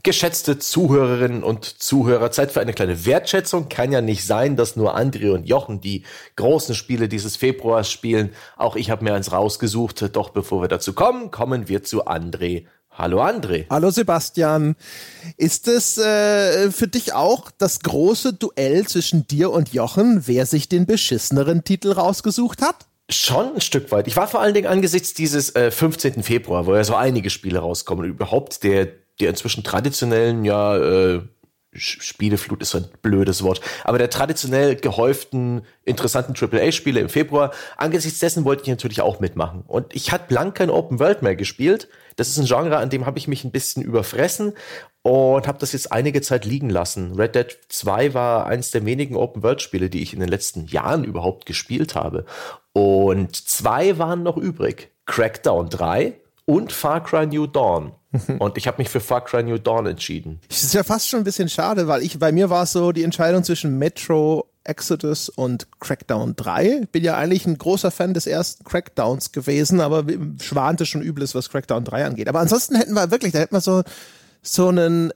Geschätzte Zuhörerinnen und Zuhörer, Zeit für eine kleine Wertschätzung. Kann ja nicht sein, dass nur André und Jochen die großen Spiele dieses Februars spielen. Auch ich habe mir eins rausgesucht. Doch bevor wir dazu kommen, kommen wir zu André. Hallo André. Hallo Sebastian. Ist es für dich auch das große Duell zwischen dir und Jochen, wer sich den beschisseneren Titel rausgesucht hat? Schon ein Stück weit. Ich war vor allen Dingen angesichts dieses 15. Februar, wo ja so einige Spiele rauskommen. Überhaupt der inzwischen traditionellen, Spieleflut ist ein blödes Wort, aber der traditionell gehäuften, interessanten AAA-Spiele im Februar, angesichts dessen wollte ich natürlich auch mitmachen. Und ich hatte blank kein Open World mehr gespielt. Das ist ein Genre, an dem habe ich mich ein bisschen überfressen und habe das jetzt einige Zeit liegen lassen. Red Dead 2 war eins der wenigen Open-World-Spiele, die ich in den letzten Jahren überhaupt gespielt habe. Und 2 waren noch übrig. Crackdown 3 und Far Cry New Dawn. Und ich habe mich für Far Cry New Dawn entschieden. Das ist ja fast schon ein bisschen schade, weil bei mir war es so die Entscheidung zwischen Metro Exodus und Crackdown 3. Bin ja eigentlich ein großer Fan des ersten Crackdowns gewesen, aber schwante schon Übles, was Crackdown 3 angeht. Aber ansonsten hätten wir so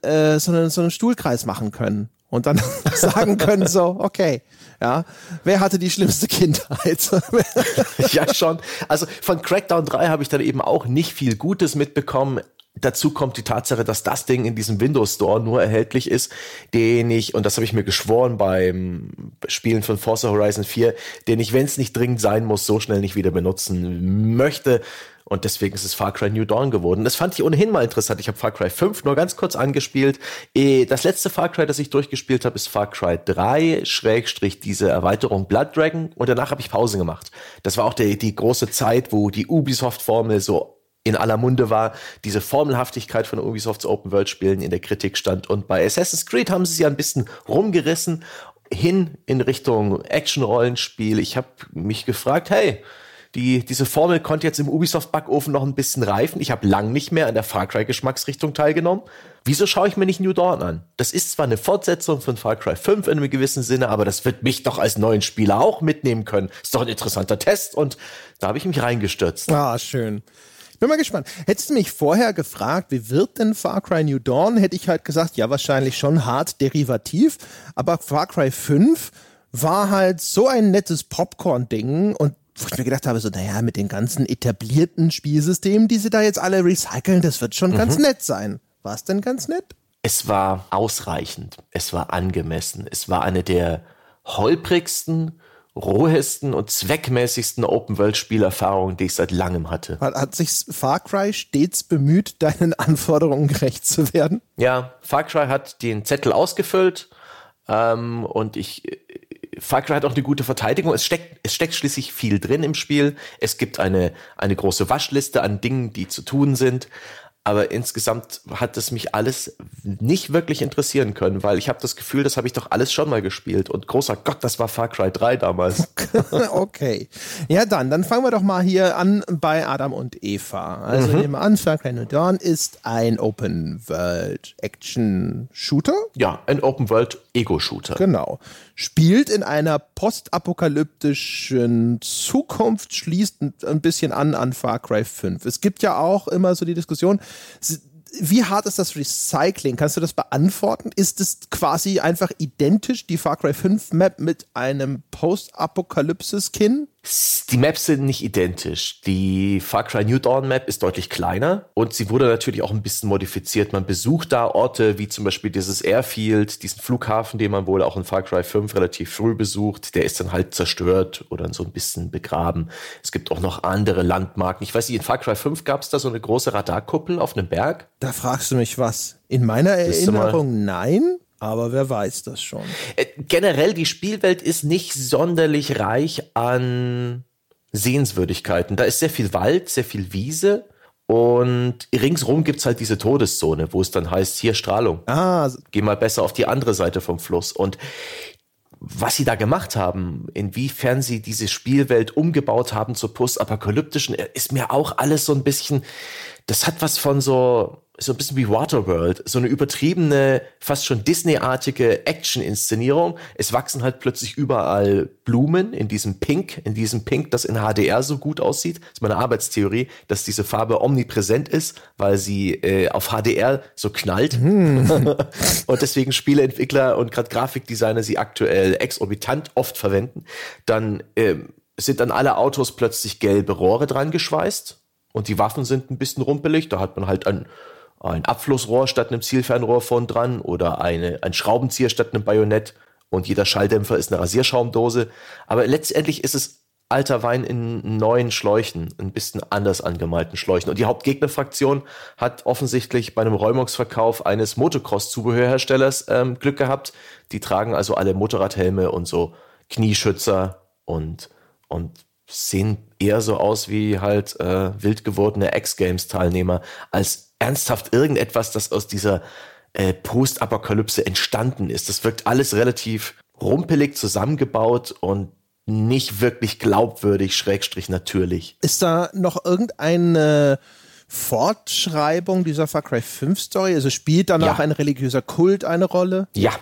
einen Stuhlkreis machen können und dann sagen können so, okay, ja, wer hatte die schlimmste Kindheit? Ja, schon. Also von Crackdown 3 habe ich dann eben auch nicht viel Gutes mitbekommen. Dazu kommt die Tatsache, dass das Ding in diesem Windows Store nur erhältlich ist, den ich, und das habe ich mir geschworen beim Spielen von Forza Horizon 4, den ich, wenn es nicht dringend sein muss, so schnell nicht wieder benutzen möchte. Und deswegen ist es Far Cry New Dawn geworden. Das fand ich ohnehin mal interessant. Ich habe Far Cry 5 nur ganz kurz angespielt. Das letzte Far Cry, das ich durchgespielt habe, ist Far Cry 3, / diese Erweiterung Blood Dragon. Und danach habe ich Pause gemacht. Das war auch die große Zeit, wo die Ubisoft-Formel so in aller Munde war, diese Formelhaftigkeit von Ubisofts Open-World-Spielen in der Kritik stand. Und bei Assassin's Creed haben sie es ja ein bisschen rumgerissen, hin in Richtung Action-Rollenspiel. Ich habe mich gefragt, hey, diese Formel konnte jetzt im Ubisoft-Backofen noch ein bisschen reifen. Ich habe lang nicht mehr an der Far Cry-Geschmacksrichtung teilgenommen. Wieso schaue ich mir nicht New Dawn an? Das ist zwar eine Fortsetzung von Far Cry 5 in einem gewissen Sinne, aber das wird mich doch als neuen Spieler auch mitnehmen können. Ist doch ein interessanter Test und da habe ich mich reingestürzt. Ah, schön. Bin mal gespannt. Hättest du mich vorher gefragt, wie wird denn Far Cry New Dawn, hätte ich halt gesagt, ja, wahrscheinlich schon hart derivativ, aber Far Cry 5 war halt so ein nettes Popcorn-Ding und wo ich mir gedacht habe, so, naja, mit den ganzen etablierten Spielsystemen, die sie da jetzt alle recyceln, das wird schon ganz nett sein. War es denn ganz nett? Es war ausreichend, es war angemessen, es war eine der holprigsten, rohesten und zweckmäßigsten Open-World-Spielerfahrungen, die ich seit langem hatte. Hat sich Far Cry stets bemüht, deinen Anforderungen gerecht zu werden? Ja, Far Cry hat den Zettel ausgefüllt und Far Cry hat auch eine gute Verteidigung. Es steckt schließlich viel drin im Spiel. Es gibt eine große Waschliste an Dingen, die zu tun sind. Aber insgesamt hat es mich alles nicht wirklich interessieren können, weil ich habe das Gefühl, das habe ich doch alles schon mal gespielt. Und großer Gott, das war Far Cry 3 damals. Okay. Ja, dann fangen wir doch mal hier an bei Adam und Eva. Also nehmen wir an, Far Cry New Dawn ist ein Open-World-Action-Shooter. Ja, ein Open-World-Ego-Shooter. Genau. Spielt in einer postapokalyptischen Zukunft, schließt ein bisschen an Far Cry 5. Es gibt ja auch immer so die Diskussion, wie hart ist das Recycling? Kannst du das beantworten? Ist es quasi einfach identisch, die Far Cry 5 Map mit einem Post-Apokalypse-Skin? Die Maps sind nicht identisch. Die Far Cry New Dawn Map ist deutlich kleiner und sie wurde natürlich auch ein bisschen modifiziert. Man besucht da Orte wie zum Beispiel dieses Airfield, diesen Flughafen, den man wohl auch in Far Cry 5 relativ früh besucht. Der ist dann halt zerstört oder so ein bisschen begraben. Es gibt auch noch andere Landmarken. Ich weiß nicht, in Far Cry 5 gab es da so eine große Radarkuppel auf einem Berg. Da fragst du mich was. In meiner Erinnerung nein. Aber wer weiß das schon. Generell, die Spielwelt ist nicht sonderlich reich an Sehenswürdigkeiten. Da ist sehr viel Wald, sehr viel Wiese und ringsrum gibt's halt diese Todeszone, wo es dann heißt, hier Strahlung. Geh mal besser auf die andere Seite vom Fluss. Und was sie da gemacht haben, inwiefern sie diese Spielwelt umgebaut haben zur postapokalyptischen, ist mir auch alles so ein bisschen, das hat was von so so ein bisschen wie Waterworld, so eine übertriebene, fast schon Disney-artige Action-Inszenierung. Es wachsen halt plötzlich überall Blumen in diesem Pink, das in HDR so gut aussieht. Das ist meine Arbeitstheorie, dass diese Farbe omnipräsent ist, weil sie auf HDR so knallt. Und deswegen Spieleentwickler und gerade Grafikdesigner sie aktuell exorbitant oft verwenden. Dann sind an alle Autos plötzlich gelbe Rohre dran geschweißt. Und die Waffen sind ein bisschen rumpelig. Da hat man halt ein Abflussrohr statt einem Zielfernrohr vorn dran oder ein Schraubenzieher statt einem Bajonett. Und jeder Schalldämpfer ist eine Rasierschaumdose. Aber letztendlich ist es alter Wein in neuen Schläuchen, ein bisschen anders angemalten Schläuchen. Und die Hauptgegnerfraktion hat offensichtlich bei einem Räumungsverkauf eines Motocross-Zubehörherstellers Glück gehabt. Die tragen also alle Motorradhelme und so Knieschützer und sehen eher so aus wie halt wild gewordene X-Games-Teilnehmer, als ernsthaft irgendetwas, das aus dieser Post-Apokalypse entstanden ist. Das wirkt alles relativ rumpelig zusammengebaut und nicht wirklich glaubwürdig, / natürlich. Ist da noch irgendeine Fortschreibung dieser Far Cry 5 Story? Also spielt danach ein religiöser Kult eine Rolle? Ja.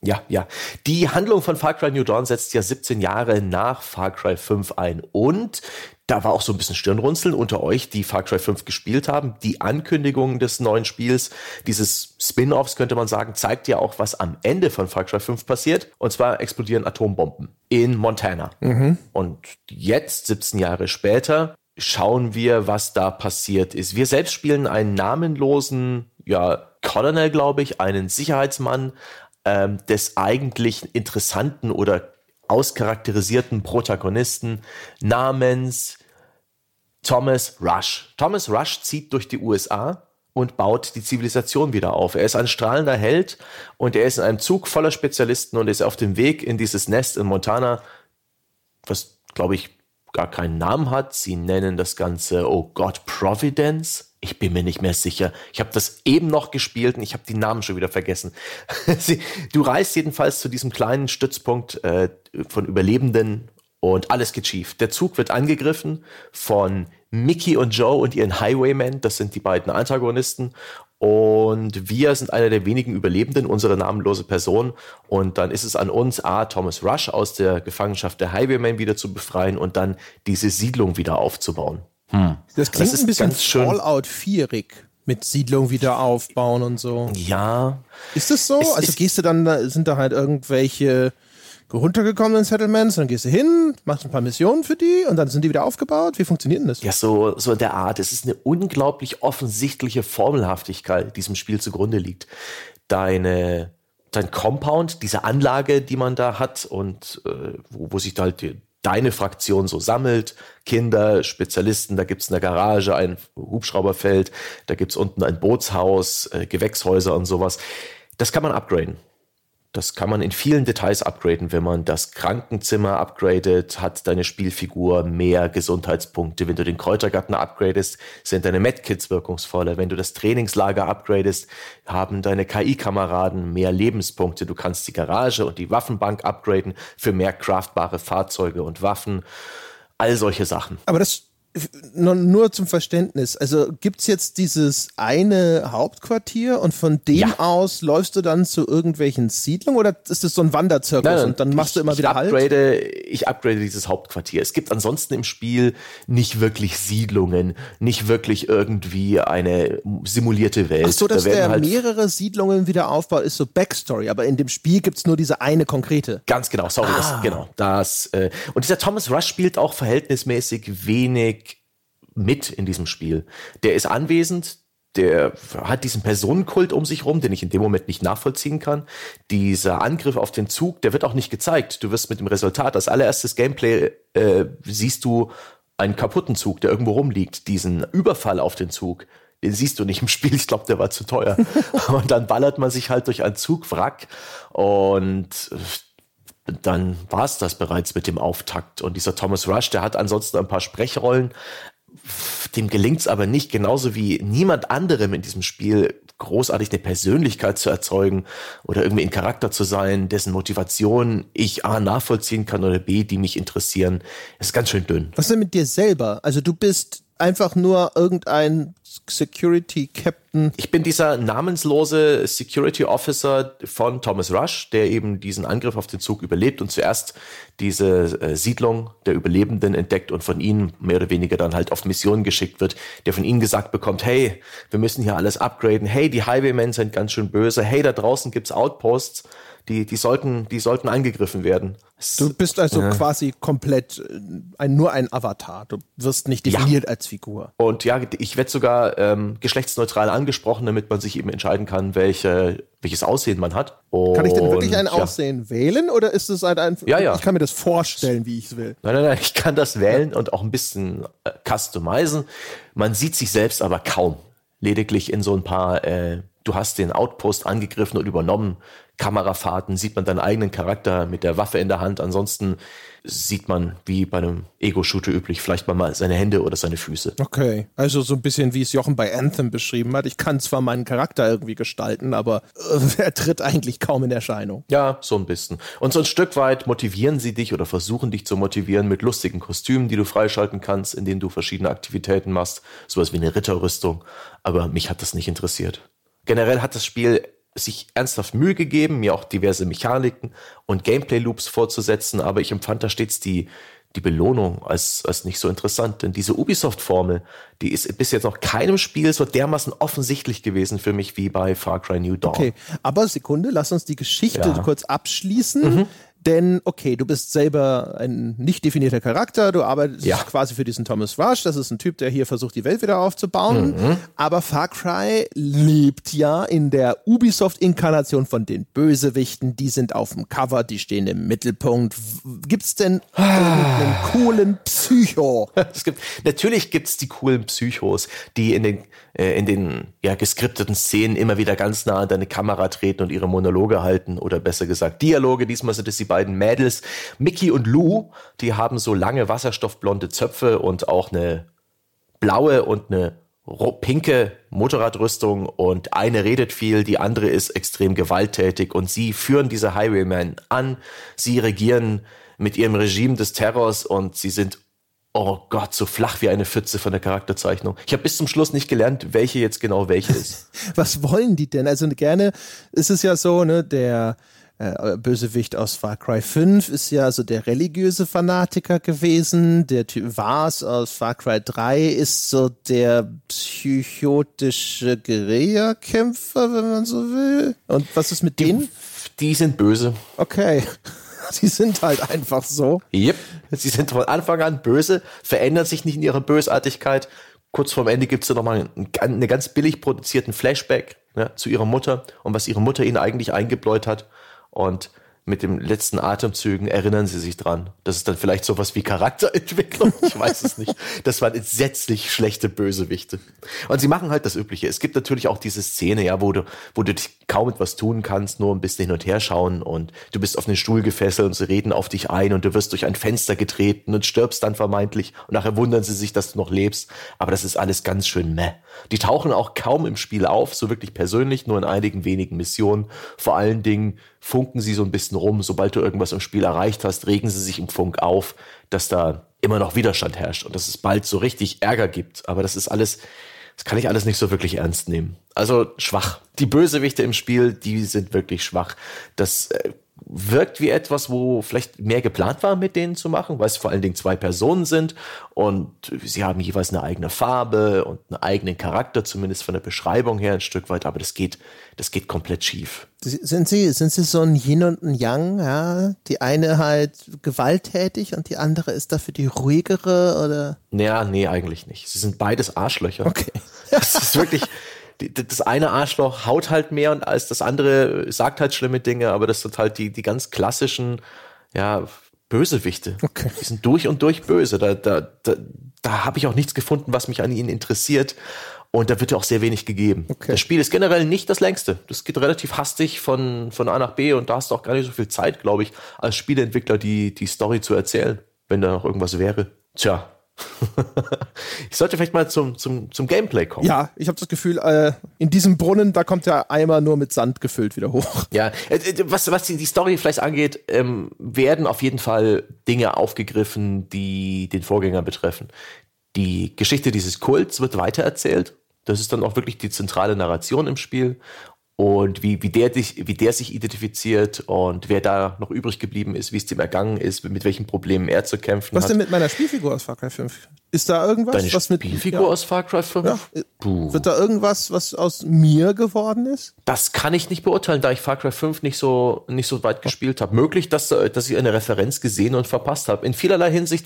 Die Handlung von Far Cry New Dawn setzt ja 17 Jahre nach Far Cry 5 ein. Und da war auch so ein bisschen Stirnrunzeln unter euch, die Far Cry 5 gespielt haben. Die Ankündigung des neuen Spiels, dieses Spin-Offs könnte man sagen, zeigt ja auch, was am Ende von Far Cry 5 passiert. Und zwar explodieren Atombomben in Montana. Und jetzt, 17 Jahre später, schauen wir, was da passiert ist. Wir selbst spielen einen namenlosen, Colonel, glaube ich, einen Sicherheitsmann, des eigentlich interessanten oder auscharakterisierten Protagonisten namens Thomas Rush. Thomas Rush zieht durch die USA und baut die Zivilisation wieder auf. Er ist ein strahlender Held und er ist in einem Zug voller Spezialisten und ist auf dem Weg in dieses Nest in Montana, was, glaube ich, gar keinen Namen hat. Sie nennen das Ganze, oh Gott, Providence. Ich bin mir nicht mehr sicher. Ich habe das eben noch gespielt und ich habe die Namen schon wieder vergessen. Du reist jedenfalls zu diesem kleinen Stützpunkt von Überlebenden und alles geht schief. Der Zug wird angegriffen von Mickey und Joe und ihren Highwaymen. Das sind die beiden Antagonisten. Und wir sind einer der wenigen Überlebenden, unsere namenlose Person. Und dann ist es an uns, Thomas Rush aus der Gefangenschaft der Highwaymen wieder zu befreien und dann diese Siedlung wieder aufzubauen. Das klingt ein bisschen Fallout 4-ig mit Siedlung wieder aufbauen und so. Ja. Ist das so? Gehst du dann, sind da halt irgendwelche runtergekommenen Settlements, dann gehst du hin, machst ein paar Missionen für die und dann sind die wieder aufgebaut? Wie funktioniert denn das? Ja, so in der Art. Es ist eine unglaublich offensichtliche Formelhaftigkeit, die diesem Spiel zugrunde liegt. Dein Compound, diese Anlage, die man da hat und wo sich da halt deine Fraktion so sammelt, Kinder, Spezialisten, da gibt's eine Garage, ein Hubschrauberfeld, da gibt's unten ein Bootshaus, Gewächshäuser und sowas. Das kann man upgraden. Das kann man in vielen Details upgraden. Wenn man das Krankenzimmer upgradet, hat deine Spielfigur mehr Gesundheitspunkte. Wenn du den Kräutergarten upgradest, sind deine Medkits wirkungsvoller. Wenn du das Trainingslager upgradest, haben deine KI-Kameraden mehr Lebenspunkte. Du kannst die Garage und die Waffenbank upgraden für mehr craftbare Fahrzeuge und Waffen. All solche Sachen. Aber das nur zum Verständnis. Also gibt's jetzt dieses eine Hauptquartier und von dem aus läufst du dann zu irgendwelchen Siedlungen oder ist das so ein Wanderzirkus? Nein, und dann machst du immer wieder Halt? Ich upgrade dieses Hauptquartier. Es gibt ansonsten im Spiel nicht wirklich Siedlungen, nicht wirklich irgendwie eine simulierte Welt. Ach so, dass der halt mehrere Siedlungen wieder aufbaut, ist so Backstory, aber in dem Spiel gibt's nur diese eine konkrete. Ganz genau, sorry, und dieser Thomas Rush spielt auch verhältnismäßig wenig mit in diesem Spiel. Der ist anwesend, der hat diesen Personenkult um sich rum, den ich in dem Moment nicht nachvollziehen kann. Dieser Angriff auf den Zug, der wird auch nicht gezeigt. Du wirst mit dem Resultat, als allererstes Gameplay siehst du einen kaputten Zug, der irgendwo rumliegt. Diesen Überfall auf den Zug, den siehst du nicht im Spiel. Ich glaube, der war zu teuer. Und dann ballert man sich halt durch einen Zugwrack und dann war es das bereits mit dem Auftakt. Und dieser Thomas Rush, der hat ansonsten ein paar Sprechrollen. Dem gelingt's aber nicht, genauso wie niemand anderem in diesem Spiel großartig eine Persönlichkeit zu erzeugen oder irgendwie ein Charakter zu sein, dessen Motivation ich A nachvollziehen kann oder B, die mich interessieren. Es ist ganz schön dünn. Was denn mit dir selber? Also du bist einfach nur irgendein Security Captain Agenten. Ich bin dieser namenslose Security Officer von Thomas Rush, der eben diesen Angriff auf den Zug überlebt und zuerst diese Siedlung der Überlebenden entdeckt und von ihnen mehr oder weniger dann halt auf Missionen geschickt wird, der von ihnen gesagt bekommt, hey, wir müssen hier alles upgraden, hey, die Highwaymen sind ganz schön böse, hey, da draußen gibt's Outposts, die sollten angegriffen werden. Du bist also quasi komplett nur ein Avatar. Du wirst nicht definiert als Figur. Und ja, ich werde sogar geschlechtsneutral angesprochen, damit man sich eben entscheiden kann, welches Aussehen man hat. Und, kann ich denn wirklich ein Aussehen wählen oder ist es halt einfach, Ja. Ich kann mir das vorstellen, wie ich es will? Nein, ich kann das wählen und auch ein bisschen customizen. Man sieht sich selbst aber kaum. Lediglich in so ein paar, du hast den Outpost angegriffen und übernommen, Kamerafahrten, sieht man deinen eigenen Charakter mit der Waffe in der Hand. Ansonsten sieht man, wie bei einem Ego-Shooter üblich, vielleicht mal seine Hände oder seine Füße. Okay, also so ein bisschen, wie es Jochen bei Anthem beschrieben hat. Ich kann zwar meinen Charakter irgendwie gestalten, aber er tritt eigentlich kaum in Erscheinung. Ja, so ein bisschen. Und so ein Stück weit motivieren sie dich oder versuchen dich zu motivieren mit lustigen Kostümen, die du freischalten kannst, in denen du verschiedene Aktivitäten machst. Sowas wie eine Ritterrüstung. Aber mich hat das nicht interessiert. Generell hat das Spiel sich ernsthaft Mühe gegeben, mir auch diverse Mechaniken und Gameplay-Loops vorzusetzen, aber ich empfand da stets die Belohnung als nicht so interessant, denn diese Ubisoft-Formel, die ist bis jetzt noch keinem Spiel so dermaßen offensichtlich gewesen für mich wie bei Far Cry New Dawn. Okay, aber Sekunde, lass uns die Geschichte kurz abschließen. Denn, okay, du bist selber ein nicht definierter Charakter, du arbeitest quasi für diesen Thomas Rush, das ist ein Typ, der hier versucht, die Welt wieder aufzubauen, aber Far Cry lebt ja in der Ubisoft-Inkarnation von den Bösewichten, die sind auf dem Cover, die stehen im Mittelpunkt. Gibt's denn irgendeinen coolen Psycho? Natürlich gibt's die coolen Psychos, die in den geskripteten Szenen immer wieder ganz nah an deine Kamera treten und ihre Monologe halten oder besser gesagt Dialoge. Diesmal sind es die beiden Mädels, Mickey und Lou, die haben so lange wasserstoffblonde Zöpfe und auch eine blaue und eine pinke Motorradrüstung und eine redet viel, die andere ist extrem gewalttätig und sie führen diese Highwaymen an, sie regieren mit ihrem Regime des Terrors und sie sind, oh Gott, so flach wie eine Pfütze von der Charakterzeichnung. Ich habe bis zum Schluss nicht gelernt, welche jetzt genau welche ist. Was wollen die denn? Also gerne ist es ja so, ne, der Bösewicht aus Far Cry 5 ist ja so der religiöse Fanatiker gewesen. Der Typ Vars aus Far Cry 3 ist so der psychotische Guerillakämpfer, wenn man so will. Und was ist mit denen? Die sind böse. Okay. Sie sind halt einfach so. Yep. Sie sind von Anfang an böse, verändern sich nicht in ihrer Bösartigkeit. Kurz vorm Ende gibt's da nochmal einen ganz billig produzierten Flashback zu ihrer Mutter und was ihre Mutter ihnen eigentlich eingebläut hat. Und mit den letzten Atemzügen erinnern sie sich dran. Das ist dann vielleicht sowas wie Charakterentwicklung, ich weiß es nicht. Das waren entsetzlich schlechte Bösewichte. Und sie machen halt das Übliche. Es gibt natürlich auch diese Szene, ja, wo du dich kaum etwas tun kannst, nur ein bisschen hin und her schauen und du bist auf den Stuhl gefesselt und sie reden auf dich ein und du wirst durch ein Fenster getreten und stirbst dann vermeintlich und nachher wundern sie sich, dass du noch lebst. Aber das ist alles ganz schön meh. Die tauchen auch kaum im Spiel auf, so wirklich persönlich, nur in einigen wenigen Missionen. Vor allen Dingen funken sie so ein bisschen rum. Sobald du irgendwas im Spiel erreicht hast, regen sie sich im Funk auf, dass da immer noch Widerstand herrscht und dass es bald so richtig Ärger gibt. Aber das kann ich alles nicht so wirklich ernst nehmen. Also schwach. Die Bösewichte im Spiel, die sind wirklich schwach. Das wirkt wie etwas, wo vielleicht mehr geplant war, mit denen zu machen, weil es vor allen Dingen 2 Personen sind und sie haben jeweils eine eigene Farbe und einen eigenen Charakter, zumindest von der Beschreibung her ein Stück weit, aber das geht komplett schief. Sind sie so ein Yin und ein Yang, ja? Die eine halt gewalttätig und die andere ist dafür die ruhigere, oder? Naja, nee, eigentlich nicht. Sie sind beides Arschlöcher. Okay. Das ist wirklich, das eine Arschloch haut halt mehr und als das andere sagt halt schlimme Dinge, aber das sind halt die ganz klassischen, Bösewichte. Okay. Die sind durch und durch böse. Da habe ich auch nichts gefunden, was mich an ihnen interessiert. Und da wird ja auch sehr wenig gegeben. Okay. Das Spiel ist generell nicht das längste. Das geht relativ hastig von A nach B und da hast du auch gar nicht so viel Zeit, glaube ich, als Spieleentwickler die Story zu erzählen, wenn da noch irgendwas wäre. Tja. Ich sollte vielleicht mal zum Gameplay kommen. Ja, ich habe das Gefühl, in diesem Brunnen, da kommt der Eimer nur mit Sand gefüllt wieder hoch. Ja, was die Story vielleicht angeht, werden auf jeden Fall Dinge aufgegriffen, die den Vorgänger betreffen. Die Geschichte dieses Kults wird weitererzählt. Das ist dann auch wirklich die zentrale Narration im Spiel. Und wie der sich identifiziert und wer da noch übrig geblieben ist, wie es dem ergangen ist, mit welchen Problemen er zu kämpfen hat. Was denn mit meiner Spielfigur aus Far Cry 5? Ist da irgendwas? Deine was mit Spielfigur aus Far Cry 5? Ja. Wird da irgendwas, was aus mir geworden ist? Das kann ich nicht beurteilen, da ich Far Cry 5 nicht so weit gespielt habe. Möglich, dass ich eine Referenz gesehen und verpasst habe. In vielerlei Hinsicht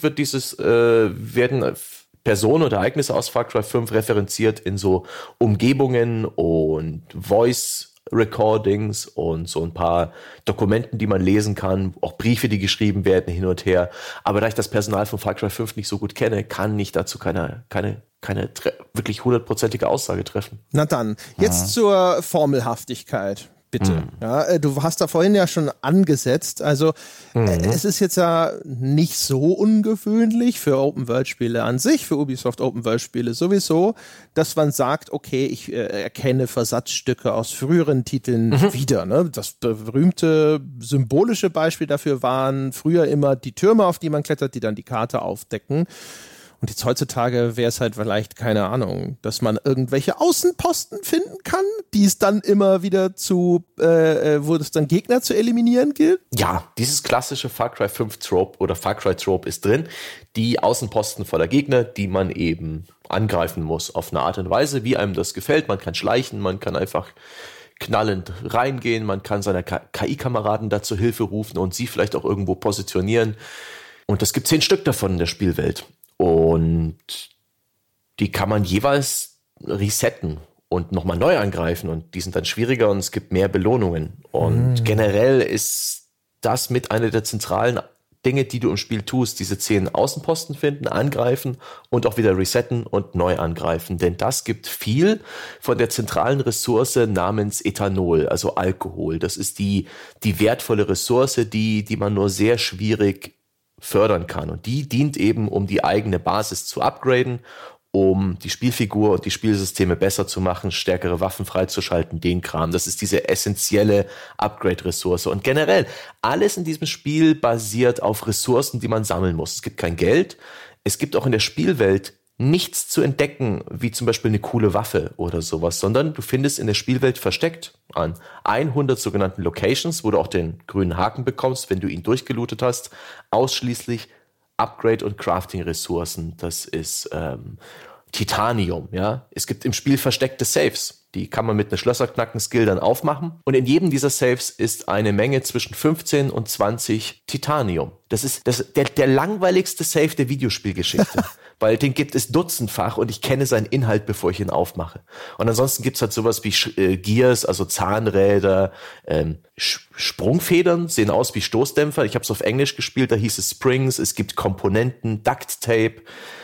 werden Personen oder Ereignisse aus Far Cry 5 referenziert in so Umgebungen und Voice-Recordings und so ein paar Dokumenten, die man lesen kann, auch Briefe, die geschrieben werden hin und her. Aber da ich das Personal von Far Cry 5 nicht so gut kenne, kann ich dazu keine wirklich 100%ige Aussage treffen. Na dann, jetzt zur Formelhaftigkeit. Bitte. Ja, du hast da vorhin ja schon angesetzt. Also es ist jetzt ja nicht so ungewöhnlich für Open-World-Spiele an sich, für Ubisoft Open-World-Spiele sowieso, dass man sagt, okay, ich erkenne Versatzstücke aus früheren Titeln wieder. Ne? Das berühmte symbolische Beispiel dafür waren früher immer die Türme, auf die man klettert, die dann die Karte aufdecken. Und jetzt heutzutage wäre es halt vielleicht, keine Ahnung, dass man irgendwelche Außenposten finden kann, die es dann immer wieder wo es dann Gegner zu eliminieren gilt. Ja, dieses klassische Far Cry 5 Trope oder Far Cry Trope ist drin. Die Außenposten voller Gegner, die man eben angreifen muss auf eine Art und Weise, wie einem das gefällt. Man kann schleichen, man kann einfach knallend reingehen, man kann seine KI-Kameraden dazu Hilfe rufen und sie vielleicht auch irgendwo positionieren. Und es gibt 10 Stück davon in der Spielwelt. Und die kann man jeweils resetten und nochmal neu angreifen und die sind dann schwieriger und es gibt mehr Belohnungen. Und generell ist das mit einer der zentralen Dinge, die du im Spiel tust, diese 10 Außenposten finden, angreifen und auch wieder resetten und neu angreifen. Denn das gibt viel von der zentralen Ressource namens Ethanol, also Alkohol. Das ist die wertvolle Ressource, die man nur sehr schwierig fördern kann. Und die dient eben, um die eigene Basis zu upgraden, um die Spielfigur und die Spielsysteme besser zu machen, stärkere Waffen freizuschalten, den Kram. Das ist diese essentielle Upgrade-Ressource. Und generell, alles in diesem Spiel basiert auf Ressourcen, die man sammeln muss. Es gibt kein Geld. Es gibt auch in der Spielwelt nichts zu entdecken, wie zum Beispiel eine coole Waffe oder sowas, sondern du findest in der Spielwelt versteckt an 100 sogenannten Locations, wo du auch den grünen Haken bekommst, wenn du ihn durchgelootet hast, ausschließlich Upgrade- und Crafting-Ressourcen. Das ist Titanium, ja. Es gibt im Spiel versteckte Safes. Die kann man mit einer Schlösserknacken-Skill dann aufmachen. Und in jedem dieser Safes ist eine Menge zwischen 15 und 20 Titanium. Das ist der langweiligste Safe der Videospielgeschichte. Weil den gibt es dutzendfach und ich kenne seinen Inhalt, bevor ich ihn aufmache. Und ansonsten gibt's halt sowas wie Gears, also Zahnräder, Sprungfedern, sehen aus wie Stoßdämpfer. Ich habe es auf Englisch gespielt, da hieß es Springs. Es gibt Komponenten, Duct Tape,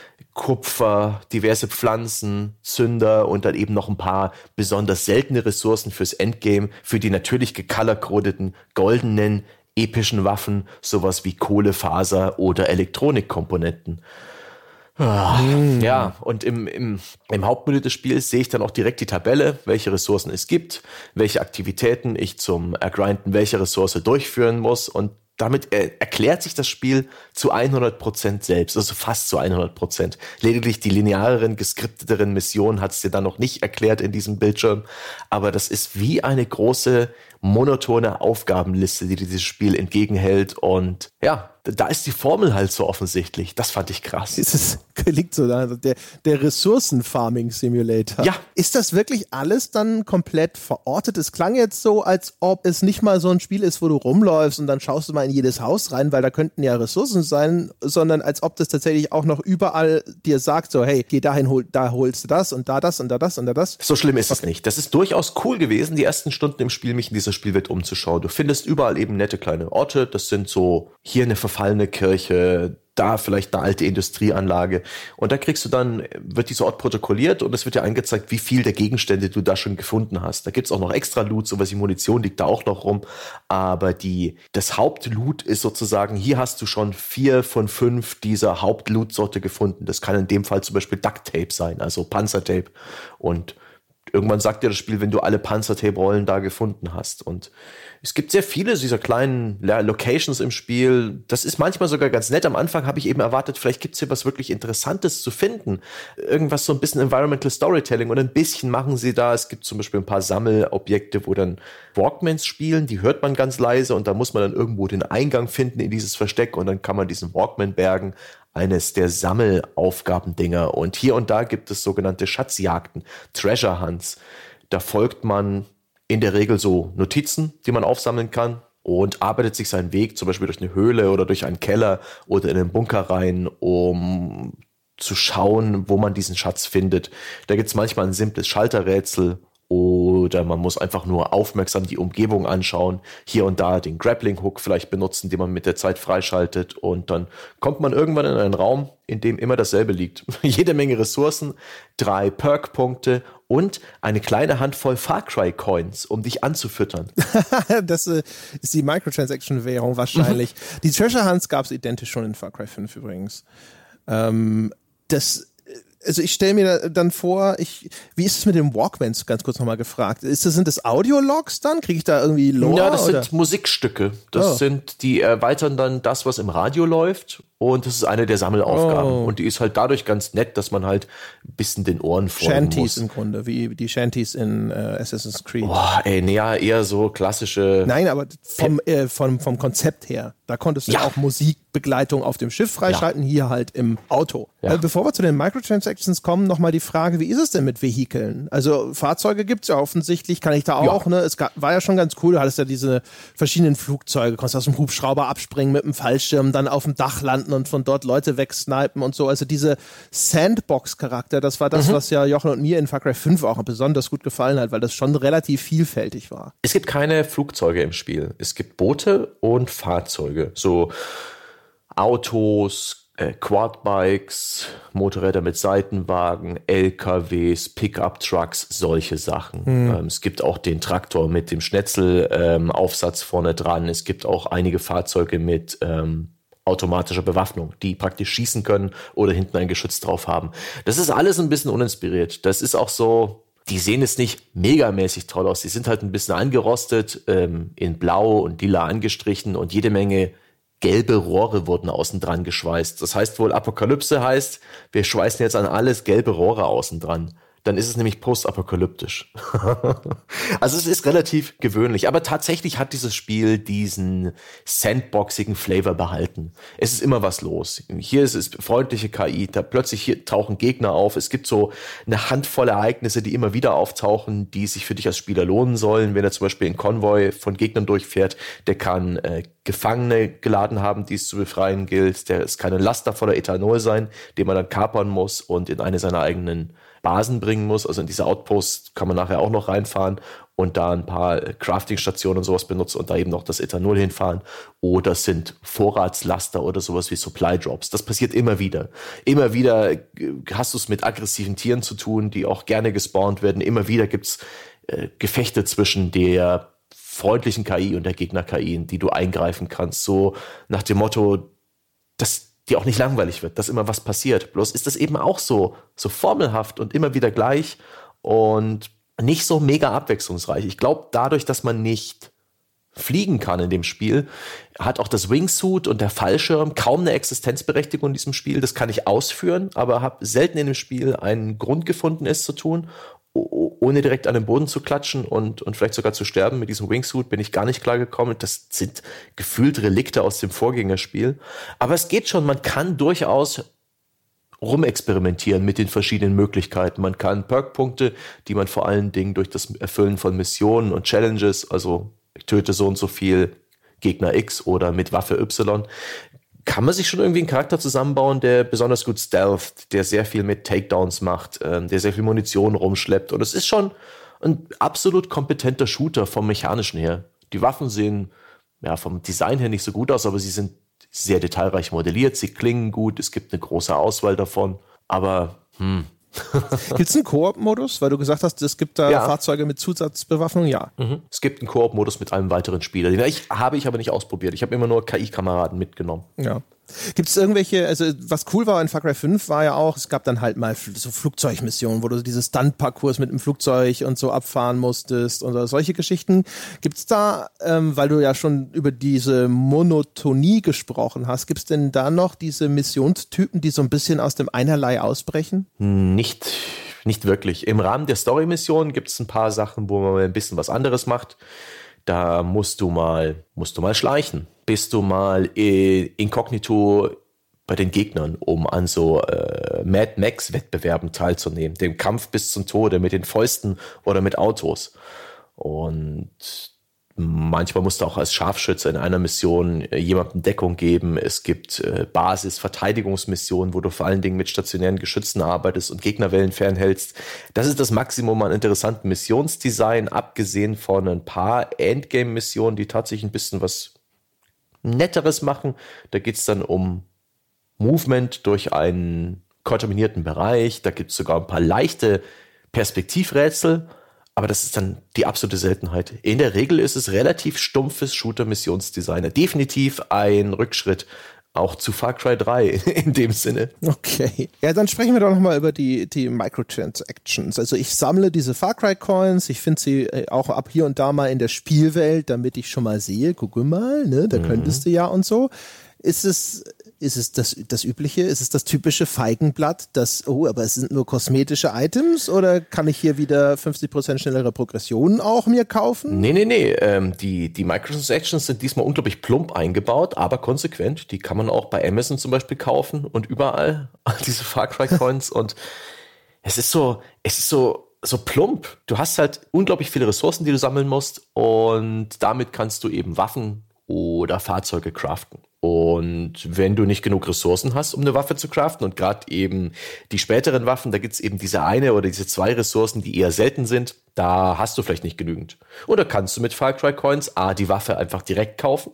Kupfer, diverse Pflanzen, Zünder und dann eben noch ein paar besonders seltene Ressourcen fürs Endgame, für die natürlich gecolor-codeten, goldenen, epischen Waffen, sowas wie Kohlefaser oder Elektronikkomponenten. Ja, und im Hauptmenü des Spiels sehe ich dann auch direkt die Tabelle, welche Ressourcen es gibt, welche Aktivitäten ich zum Ergrinden welcher Ressource durchführen muss und damit erklärt sich das Spiel zu 100% selbst, also fast zu 100%. Lediglich die lineareren, geskripteteren Missionen hat es dir dann noch nicht erklärt in diesem Bildschirm, aber das ist wie eine große, monotone Aufgabenliste, die dieses Spiel entgegenhält und ja, da ist die Formel halt so offensichtlich. Das fand ich krass. Es klingt so, also der Ressourcen-Farming-Simulator. Ja. Ist das wirklich alles dann komplett verortet? Es klang jetzt so, als ob es nicht mal so ein Spiel ist, wo du rumläufst und dann schaust du mal in jedes Haus rein, weil da könnten ja Ressourcen sein, sondern als ob das tatsächlich auch noch überall dir sagt, so hey, geh dahin, da holst du das und da das und da das und da das. So schlimm ist es nicht. Das ist durchaus cool gewesen, die ersten Stunden im Spiel, mich in dieser Spielwelt umzuschauen. Du findest überall eben nette kleine Orte. Das sind so hier eine verfallene Kirche, da vielleicht eine alte Industrieanlage. Und da wird dieser Ort protokolliert und es wird dir angezeigt, wie viel der Gegenstände du da schon gefunden hast. Da gibt's auch noch extra Loot, sowas wie Munition liegt da auch noch rum. Aber das Hauptloot ist sozusagen, hier hast du schon 4 von 5 dieser Hauptloot-Sorte gefunden. Das kann in dem Fall zum Beispiel Duct Tape sein, also Panzertape und irgendwann sagt dir das Spiel, wenn du alle Panzertape-Rollen da gefunden hast. Und es gibt sehr viele dieser kleinen Locations im Spiel. Das ist manchmal sogar ganz nett. Am Anfang habe ich eben erwartet, vielleicht gibt es hier was wirklich Interessantes zu finden. Irgendwas so ein bisschen Environmental Storytelling und ein bisschen machen sie da. Es gibt zum Beispiel ein paar Sammelobjekte, wo dann Walkmans spielen. Die hört man ganz leise und da muss man dann irgendwo den Eingang finden in dieses Versteck und dann kann man diesen Walkman bergen. Eines der Sammelaufgabendinger. Und hier und da gibt es sogenannte Schatzjagden, Treasure Hunts. Da folgt man in der Regel so Notizen, die man aufsammeln kann und arbeitet sich seinen Weg zum Beispiel durch eine Höhle oder durch einen Keller oder in einen Bunker rein, um zu schauen, wo man diesen Schatz findet. Da gibt es manchmal ein simples Schalterrätsel oder man muss einfach nur aufmerksam die Umgebung anschauen, hier und da den Grappling-Hook vielleicht benutzen, den man mit der Zeit freischaltet und dann kommt man irgendwann in einen Raum, in dem immer dasselbe liegt. Jede Menge Ressourcen, 3 Perk-Punkte und eine kleine Handvoll Far Cry-Coins, um dich anzufüttern. Das ist die Microtransaction-Währung wahrscheinlich. Die Treasure Hunts gab es identisch schon in Far Cry 5 übrigens. Also ich stelle mir dann vor, wie ist es mit den Walkmans, ganz kurz nochmal gefragt. Sind das Audiologs dann? Kriege ich da irgendwie Lore? Ja, das sind Musikstücke. Die erweitern dann das, was im Radio läuft. Und das ist eine der Sammelaufgaben. Und die ist halt dadurch ganz nett, dass man halt ein bisschen den Ohren folgen Shanties muss. im Grunde, wie die Shanties in Assassin's Creed. Eher so klassische... Nein, aber vom Konzept her. Da konntest du auch Musikbegleitung auf dem Schiff freischalten, hier halt im Auto. Ja. Bevor wir zu den Microtransactions kommen, nochmal die Frage, wie ist es denn mit Vehikeln? Also Fahrzeuge gibt es ja offensichtlich, kann ich da auch, ne? War ja schon ganz cool, du hattest ja diese verschiedenen Flugzeuge, konntest aus dem Hubschrauber abspringen mit dem Fallschirm, dann auf dem Dach landen und von dort Leute wegsnipen und so. Also diese Sandbox-Charakter, das war das, was ja Jochen und mir in Far Cry 5 auch besonders gut gefallen hat, weil das schon relativ vielfältig war. Es gibt keine Flugzeuge im Spiel. Es gibt Boote und Fahrzeuge. So Autos, Quadbikes, Motorräder mit Seitenwagen, LKWs, Pickup-Trucks, solche Sachen. Es gibt auch den Traktor mit dem Schnetzelaufsatz vorne dran. Es gibt auch einige Fahrzeuge mit automatischer Bewaffnung, die praktisch schießen können oder hinten ein Geschütz drauf haben. Das ist alles ein bisschen uninspiriert. Das ist auch so, die sehen jetzt nicht megamäßig toll aus. Die sind halt ein bisschen angerostet, in blau und lila angestrichen und jede Menge gelbe Rohre wurden außen dran geschweißt. Das heißt wohl, Apokalypse heißt, wir schweißen jetzt an alles gelbe Rohre außen dran. Dann ist es nämlich postapokalyptisch. Also es ist relativ gewöhnlich. Aber tatsächlich hat dieses Spiel diesen sandboxigen Flavor behalten. Es ist immer was los. Hier ist es freundliche KI. Hier tauchen Gegner auf. Es gibt so eine Handvoll Ereignisse, die immer wieder auftauchen, die sich für dich als Spieler lohnen sollen. Wenn er zum Beispiel einen Konvoi von Gegnern durchfährt, der kann Gefangene geladen haben, die es zu befreien gilt. Es kann ein Laster voller Ethanol sein, den man dann kapern muss und in eine seiner eigenen Basen bringen muss. Also in diese Outposts kann man nachher auch noch reinfahren und da ein paar Crafting-Stationen und sowas benutzen und da eben noch das Ethanol hinfahren. Oder es sind Vorratslaster oder sowas wie Supply Drops. Das passiert immer wieder. Immer wieder hast du es mit aggressiven Tieren zu tun, die auch gerne gespawnt werden. Immer wieder gibt's Gefechte zwischen der freundlichen KI und der Gegner-KI, in die du eingreifen kannst. So nach dem Motto, dass die auch nicht langweilig wird, dass immer was passiert. Bloß ist das eben auch so formelhaft und immer wieder gleich und nicht so mega abwechslungsreich. Ich glaube, dadurch, dass man nicht fliegen kann in dem Spiel, hat auch das Wingsuit und der Fallschirm kaum eine Existenzberechtigung in diesem Spiel. Das kann ich ausführen, aber habe selten in dem Spiel einen Grund gefunden, es zu tun, ohne direkt an den Boden zu klatschen und vielleicht sogar zu sterben. Mit diesem Wingsuit bin ich gar nicht klar gekommen. Das sind gefühlt Relikte aus dem Vorgängerspiel. Aber es geht schon, man kann durchaus rumexperimentieren mit den verschiedenen Möglichkeiten. Man kann Perk-Punkte, die man vor allen Dingen durch das Erfüllen von Missionen und Challenges, also ich töte so und so viel Gegner X oder mit Waffe Y, kann man sich schon irgendwie einen Charakter zusammenbauen, der besonders gut stealtht, der sehr viel mit Takedowns macht, der sehr viel Munition rumschleppt. Und es ist schon ein absolut kompetenter Shooter vom Mechanischen her. Die Waffen sehen vom Design her nicht so gut aus, aber sie sind sehr detailreich modelliert, sie klingen gut, es gibt eine große Auswahl davon. Aber Gibt es einen Koop-Modus? Weil du gesagt hast, es gibt da Fahrzeuge mit Zusatzbewaffnung, ja. Es gibt einen Koop-Modus mit einem weiteren Spieler. Den habe ich aber nicht ausprobiert. Ich habe immer nur KI-Kameraden mitgenommen. Ja. Gibt es irgendwelche, also was cool war in Far Cry 5 war ja auch, es gab dann halt mal so Flugzeugmissionen, wo du diese Stunt-Parcours mit dem Flugzeug und so abfahren musstest oder solche Geschichten. Gibt es da, weil du ja schon über diese Monotonie gesprochen hast, gibt es denn da noch diese Missionstypen, die so ein bisschen aus dem Einerlei ausbrechen? Nicht wirklich. Im Rahmen der Story-Mission gibt es ein paar Sachen, wo man ein bisschen was anderes macht. Da musst du mal schleichen. Bist du mal inkognito bei den Gegnern, um an so Mad Max-Wettbewerben teilzunehmen. Dem Kampf bis zum Tode mit den Fäusten oder mit Autos. Und manchmal musst du auch als Scharfschütze in einer Mission jemandem Deckung geben. Es gibt Basis-Verteidigungsmissionen, wo du vor allen Dingen mit stationären Geschützen arbeitest und Gegnerwellen fernhältst. Das ist das Maximum an interessanten Missionsdesign, abgesehen von ein paar Endgame-Missionen, die tatsächlich ein bisschen was Netteres machen. Da geht es dann um Movement durch einen kontaminierten Bereich. Da gibt es sogar ein paar leichte Perspektivrätsel. Aber das ist dann die absolute Seltenheit. In der Regel ist es relativ stumpfes Shooter-Missionsdesign. Definitiv ein Rückschritt auch zu Far Cry 3 in dem Sinne. Okay. Ja, dann sprechen wir doch nochmal über die Microtransactions. Also ich sammle diese Far Cry Coins, ich finde sie auch ab hier und da mal in der Spielwelt, damit ich schon mal sehe, guck mal, ne, da könntest du ja und so. Ist es das Übliche? Ist es das typische Feigenblatt, aber es sind nur kosmetische Items oder kann ich hier wieder 50% schnellere Progressionen auch mir kaufen? Nee. Die Microtransactions sind diesmal unglaublich plump eingebaut, aber konsequent. Die kann man auch bei Amazon zum Beispiel kaufen und überall, diese Far Cry Coins. Und es ist so plump. Du hast halt unglaublich viele Ressourcen, die du sammeln musst und damit kannst du eben Waffen oder Fahrzeuge craften. Und wenn du nicht genug Ressourcen hast, um eine Waffe zu craften und gerade eben die späteren Waffen, da gibt es eben diese eine oder diese zwei Ressourcen, die eher selten sind, da hast du vielleicht nicht genügend. Oder kannst du mit Far Cry Coins die Waffe einfach direkt kaufen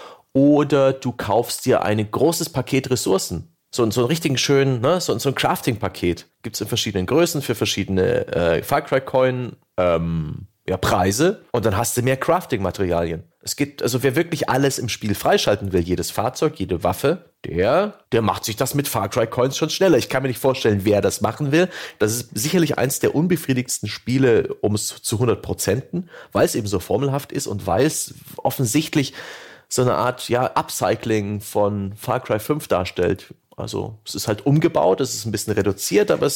oder du kaufst dir ein großes Paket Ressourcen. So einen richtigen schönen, ne, so ein Crafting-Paket. Gibt es in verschiedenen Größen für verschiedene Far Cry Coin Preise und dann hast du mehr Crafting-Materialien. Es gibt, also wer wirklich alles im Spiel freischalten will, jedes Fahrzeug, jede Waffe, der macht sich das mit Far Cry Coins schon schneller. Ich kann mir nicht vorstellen, wer das machen will. Das ist sicherlich eins der unbefriedigsten Spiele, um es zu 100%, weil es eben so formelhaft ist und weil es offensichtlich so eine Art, Upcycling von Far Cry 5 darstellt. Also es ist halt umgebaut, es ist ein bisschen reduziert, aber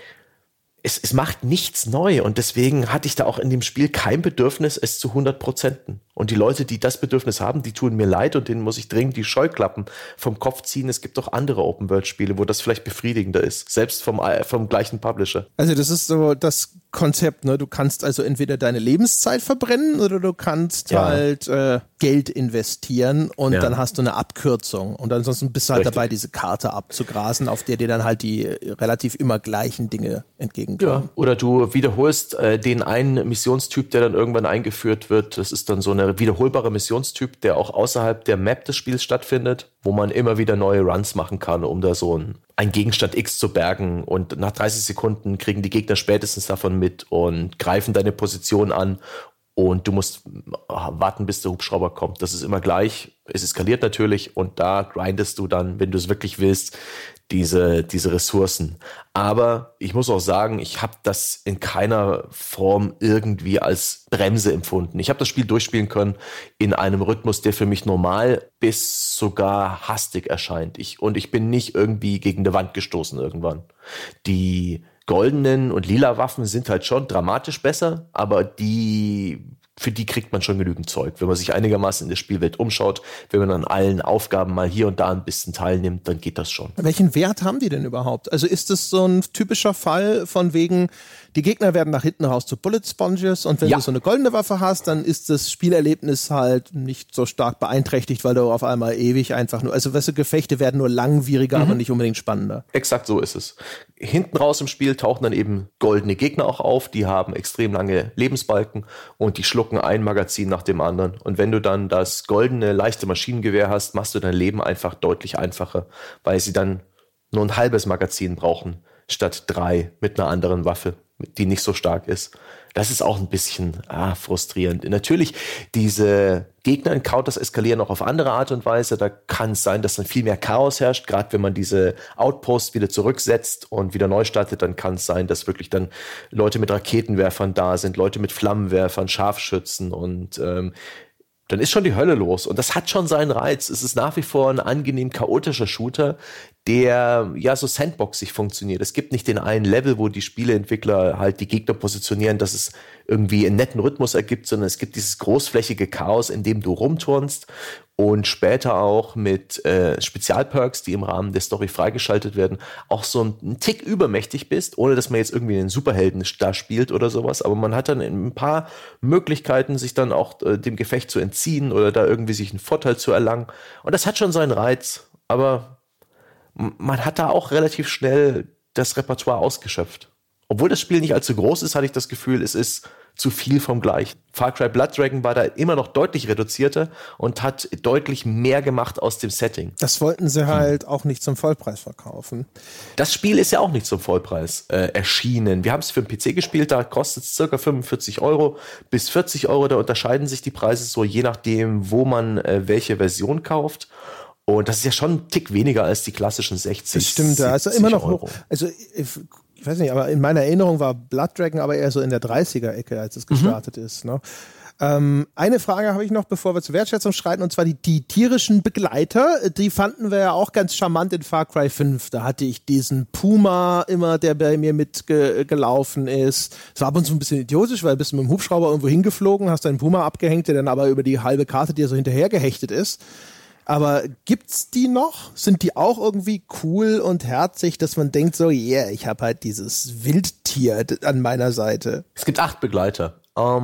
es macht nichts neu und deswegen hatte ich da auch in dem Spiel kein Bedürfnis, es zu 100%. Und die Leute, die das Bedürfnis haben, die tun mir leid und denen muss ich dringend die Scheuklappen vom Kopf ziehen. Es gibt auch andere Open-World-Spiele, wo das vielleicht befriedigender ist, selbst vom gleichen Publisher. Also das ist so das Konzept, ne? Du kannst also entweder deine Lebenszeit verbrennen oder du kannst halt Geld investieren und dann hast du eine Abkürzung und ansonsten bist du halt dabei, diese Karte abzugrasen, auf der dir dann halt die relativ immer gleichen Dinge entgegenkommen. Ja, oder du wiederholst den einen Missionstyp, der dann irgendwann eingeführt wird. Das ist dann so eine wiederholbare Missionstyp, der auch außerhalb der Map des Spiels stattfindet, wo man immer wieder neue Runs machen kann, um da so ein Gegenstand X zu bergen und nach 30 Sekunden kriegen die Gegner spätestens davon mit und greifen deine Position an und du musst warten, bis der Hubschrauber kommt. Das ist immer gleich. Es eskaliert natürlich und da grindest du dann, wenn du es wirklich willst, diese Ressourcen. Aber ich muss auch sagen, ich habe das in keiner Form irgendwie als Bremse empfunden. Ich habe das Spiel durchspielen können in einem Rhythmus, der für mich normal bis sogar hastig erscheint. Ich bin nicht irgendwie gegen eine Wand gestoßen irgendwann. Die goldenen und lila Waffen sind halt schon dramatisch besser, aber für die kriegt man schon genügend Zeug. Wenn man sich einigermaßen in der Spielwelt umschaut, wenn man an allen Aufgaben mal hier und da ein bisschen teilnimmt, dann geht das schon. Welchen Wert haben die denn überhaupt? Also ist es so ein typischer Fall von wegen, die Gegner werden nach hinten raus zu Bullet Sponges und wenn du so eine goldene Waffe hast, dann ist das Spielerlebnis halt nicht so stark beeinträchtigt, weil du auf einmal ewig einfach nur, also weißt du, Gefechte werden nur langwieriger, aber nicht unbedingt spannender. Exakt so ist es. Hinten raus im Spiel tauchen dann eben goldene Gegner auch auf, die haben extrem lange Lebensbalken und die schlucken ein Magazin nach dem anderen. Und wenn du dann das goldene, leichte Maschinengewehr hast, machst du dein Leben einfach deutlich einfacher, weil sie dann nur ein halbes Magazin brauchen, statt 3 mit einer anderen Waffe. die nicht so stark ist. Das ist auch ein bisschen frustrierend. Natürlich, diese Gegner-Encounters eskalieren auch auf andere Art und Weise. Da kann es sein, dass dann viel mehr Chaos herrscht. Gerade wenn man diese Outposts wieder zurücksetzt und wieder neu startet, dann kann es sein, dass wirklich dann Leute mit Raketenwerfern da sind, Leute mit Flammenwerfern, Scharfschützen und dann ist schon die Hölle los. Und das hat schon seinen Reiz. Es ist nach wie vor ein angenehm chaotischer Shooter, der ja so sandboxig funktioniert. Es gibt nicht den einen Level, wo die Spieleentwickler halt die Gegner positionieren, dass es irgendwie einen netten Rhythmus ergibt, sondern es gibt dieses großflächige Chaos, in dem du rumturnst und später auch mit Spezialperks, die im Rahmen der Story freigeschaltet werden, auch so einen Tick übermächtig bist, ohne dass man jetzt irgendwie einen Superhelden da spielt oder sowas. Aber man hat dann ein paar Möglichkeiten, sich dann auch dem Gefecht zu entziehen oder da irgendwie sich einen Vorteil zu erlangen. Und das hat schon seinen Reiz, aber man hat da auch relativ schnell das Repertoire ausgeschöpft. Obwohl das Spiel nicht allzu groß ist, hatte ich das Gefühl, es ist zu viel vom Gleichen. Far Cry Blood Dragon war da immer noch deutlich reduzierter und hat deutlich mehr gemacht aus dem Setting. Das wollten sie halt auch nicht zum Vollpreis verkaufen. Das Spiel ist ja auch nicht zum Vollpreis erschienen. Wir haben es für den PC gespielt, da kostet es ca. 45 € bis 40 €. Da unterscheiden sich die Preise so, je nachdem, wo man welche Version kauft. Und das ist ja schon ein Tick weniger als die klassischen 60. Das stimmt, ja. Also immer noch hoch. Also ich weiß nicht, aber in meiner Erinnerung war Blood Dragon aber eher so in der 30er-Ecke, als es gestartet ist. Ne? Eine Frage habe ich noch, bevor wir zur Wertschätzung schreiten, und zwar die tierischen Begleiter, die fanden wir ja auch ganz charmant in Far Cry 5. Da hatte ich diesen Puma immer, der bei mir mitgelaufen ist. Es war ab und zu ein bisschen idiotisch, weil bist du mit dem Hubschrauber irgendwo hingeflogen, hast deinen Puma abgehängt, der dann aber über die halbe Karte dir so hinterher gehechtet ist. Aber gibt's die noch? Sind die auch irgendwie cool und herzig, dass man denkt so, yeah, ich habe halt dieses Wildtier an meiner Seite? Es gibt 8 Begleiter.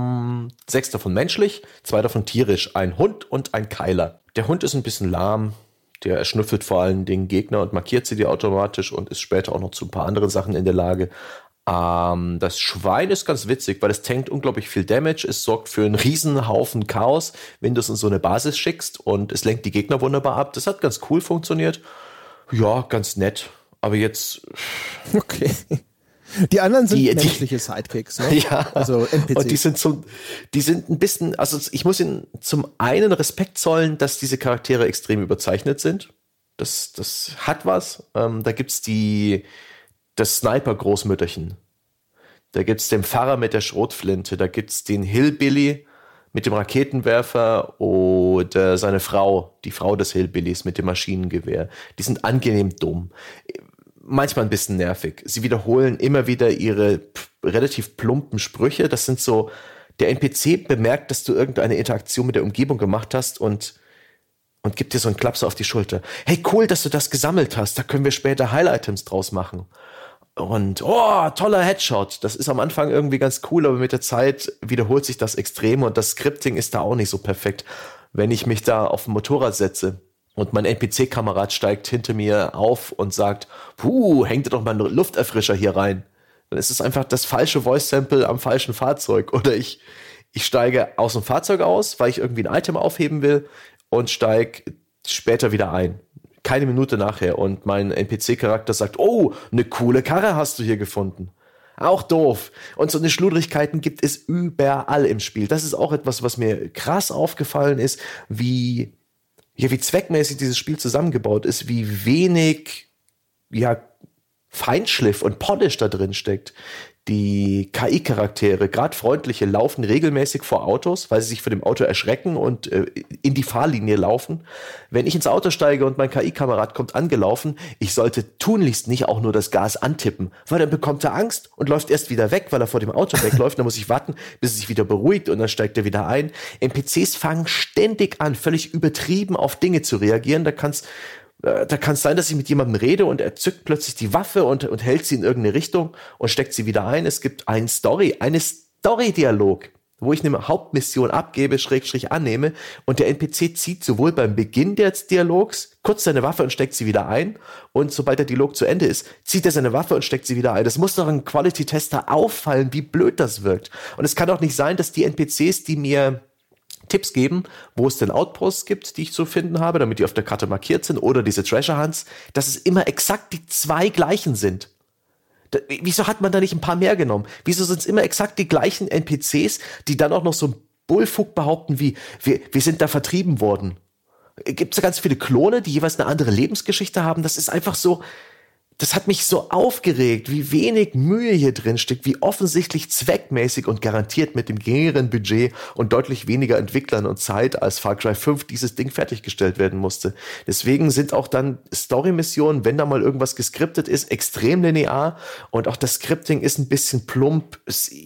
6 davon menschlich, 2 davon tierisch. Ein Hund und ein Keiler. Der Hund ist ein bisschen lahm. Der erschnüffelt vor allen Dingen Gegner und markiert sie dir automatisch und ist später auch noch zu ein paar anderen Sachen in der Lage. Das Schwein ist ganz witzig, weil es tankt unglaublich viel Damage. Es sorgt für einen riesen Haufen Chaos, wenn du es in so eine Basis schickst, und es lenkt die Gegner wunderbar ab. Das hat ganz cool funktioniert. Ja, ganz nett. Aber jetzt... Okay. Die anderen sind menschliche Sidekicks, ne? Ja. Also NPCs. Und die sind ein bisschen, also ich muss ihnen zum einen Respekt zollen, dass diese Charaktere extrem überzeichnet sind. Das hat was. Da gibt's das Sniper-Großmütterchen. Da gibt's den Pfarrer mit der Schrotflinte. Da gibt's den Hillbilly mit dem Raketenwerfer oder seine Frau, die Frau des Hillbillys mit dem Maschinengewehr. Die sind angenehm dumm. Manchmal ein bisschen nervig. Sie wiederholen immer wieder ihre relativ plumpen Sprüche. Das sind so, der NPC bemerkt, dass du irgendeine Interaktion mit der Umgebung gemacht hast und gibt dir so einen Klaps auf die Schulter. Hey, cool, dass du das gesammelt hast. Da können wir später Highlight-Items draus machen. Und, toller Headshot. Das ist am Anfang irgendwie ganz cool, aber mit der Zeit wiederholt sich das extrem und das Scripting ist da auch nicht so perfekt. Wenn ich mich da auf ein Motorrad setze und mein NPC-Kamerad steigt hinter mir auf und sagt, hängt dir doch mal einen Lufterfrischer hier rein. Dann ist es einfach das falsche Voice-Sample am falschen Fahrzeug. Oder ich steige aus dem Fahrzeug aus, weil ich irgendwie ein Item aufheben will und steige später wieder ein. Keine Minute nachher. Und mein NPC-Charakter sagt, eine coole Karre hast du hier gefunden. Auch doof. Und so eine Schludrigkeiten gibt es überall im Spiel. Das ist auch etwas, was mir krass aufgefallen ist, wie zweckmäßig dieses Spiel zusammengebaut ist, wie wenig, Feinschliff und Polish da drin steckt. Die KI-Charaktere, gerade freundliche, laufen regelmäßig vor Autos, weil sie sich vor dem Auto erschrecken und in die Fahrlinie laufen. Wenn ich ins Auto steige und mein KI-Kamerad kommt angelaufen, ich sollte tunlichst nicht auch nur das Gas antippen, weil dann bekommt er Angst und läuft erst wieder weg, weil er vor dem Auto wegläuft. Dann muss ich warten, bis er sich wieder beruhigt und dann steigt er wieder ein. NPCs fangen ständig an, völlig übertrieben auf Dinge zu reagieren. Da kann es sein, dass ich mit jemandem rede und er zückt plötzlich die Waffe und hält sie in irgendeine Richtung und steckt sie wieder ein. Es gibt eine Story-Dialog, wo ich eine Hauptmission abgebe, / annehme, und der NPC zieht sowohl beim Beginn des Dialogs kurz seine Waffe und steckt sie wieder ein, und sobald der Dialog zu Ende ist, zieht er seine Waffe und steckt sie wieder ein. Das muss doch einem Quality-Tester auffallen, wie blöd das wirkt. Und es kann auch nicht sein, dass die NPCs, die mir Tipps geben, wo es denn Outposts gibt, die ich zu finden habe, damit die auf der Karte markiert sind, oder diese Treasure Hunts, dass es immer exakt die 2 gleichen sind. Wieso hat man da nicht ein paar mehr genommen? Wieso sind es immer exakt die gleichen NPCs, die dann auch noch so ein Bullfuck behaupten wie, wir sind da vertrieben worden? Gibt es da ganz viele Klone, die jeweils eine andere Lebensgeschichte haben? Das ist einfach so, das hat mich so aufgeregt, wie wenig Mühe hier drin steckt, wie offensichtlich zweckmäßig und garantiert mit dem geringeren Budget und deutlich weniger Entwicklern und Zeit als Far Cry 5 dieses Ding fertiggestellt werden musste. Deswegen sind auch dann Story-Missionen, wenn da mal irgendwas geskriptet ist, extrem linear und auch das Scripting ist ein bisschen plump.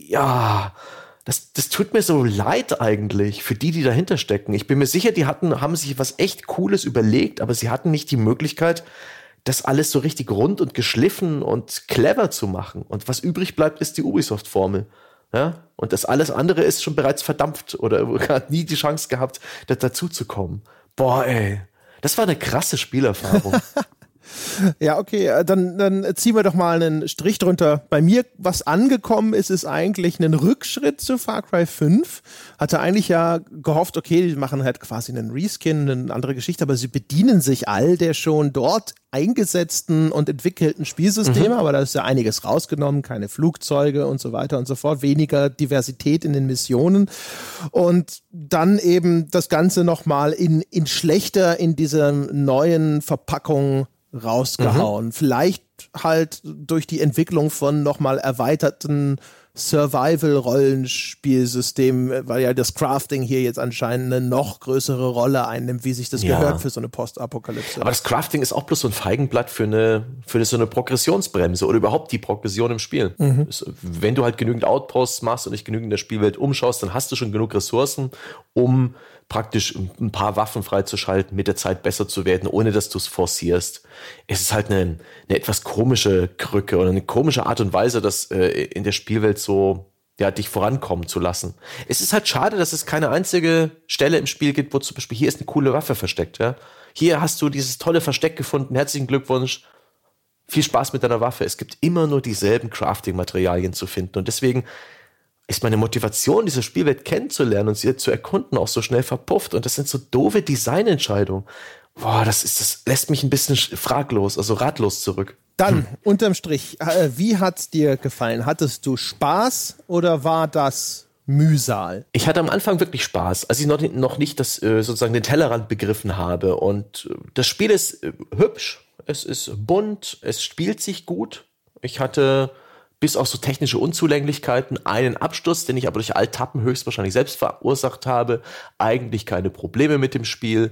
Das tut mir so leid eigentlich für die dahinter stecken. Ich bin mir sicher, haben sich was echt Cooles überlegt, aber sie hatten nicht die Möglichkeit, das alles so richtig rund und geschliffen und clever zu machen. Und was übrig bleibt, ist die Ubisoft-Formel. Ja? Und das alles andere ist schon bereits verdampft oder hat nie die Chance gehabt, dazu zu kommen. Boah, ey. Das war eine krasse Spielerfahrung. Ja, okay, dann ziehen wir doch mal einen Strich drunter. Bei mir, was angekommen ist, ist eigentlich ein Rückschritt zu Far Cry 5. Hatte eigentlich ja gehofft, okay, die machen halt quasi einen Reskin, eine andere Geschichte, aber sie bedienen sich all der schon dort eingesetzten und entwickelten Spielsysteme, aber da ist ja einiges rausgenommen, keine Flugzeuge und so weiter und so fort, weniger Diversität in den Missionen und dann eben das Ganze nochmal in schlechter, in dieser neuen Verpackung rausgehauen. Vielleicht halt durch die Entwicklung von nochmal erweiterten Survival-Rollenspielsystem, weil ja das Crafting hier jetzt anscheinend eine noch größere Rolle einnimmt, wie sich das gehört für so eine Postapokalypse. Aber das Crafting ist auch bloß so ein Feigenblatt für so eine Progressionsbremse oder überhaupt die Progression im Spiel. Wenn du halt genügend Outposts machst und nicht genügend in der Spielwelt umschaust, dann hast du schon genug Ressourcen, um praktisch ein paar Waffen freizuschalten, mit der Zeit besser zu werden, ohne dass du es forcierst. Es ist halt eine etwas komische Krücke oder eine komische Art und Weise, das in der Spielwelt so dich vorankommen zu lassen. Es ist halt schade, dass es keine einzige Stelle im Spiel gibt, wo zum Beispiel hier ist eine coole Waffe versteckt. Ja? Hier hast du dieses tolle Versteck gefunden, herzlichen Glückwunsch, viel Spaß mit deiner Waffe. Es gibt immer nur dieselben Crafting-Materialien zu finden und deswegen ist meine Motivation, diese Spielwelt kennenzulernen und sie zu erkunden, auch so schnell verpufft. Und das sind so doofe Designentscheidungen. Boah, das lässt mich ein bisschen fraglos, also ratlos zurück. Dann, unterm Strich, wie hat's dir gefallen? Hattest du Spaß oder war das Mühsal? Ich hatte am Anfang wirklich Spaß, als ich noch nicht sozusagen den Tellerrand begriffen habe. Und das Spiel ist hübsch, es ist bunt, es spielt sich gut. Ich hatte bis auf so technische Unzulänglichkeiten einen Absturz, den ich aber durch Alt-Tappen höchstwahrscheinlich selbst verursacht habe. Eigentlich keine Probleme mit dem Spiel.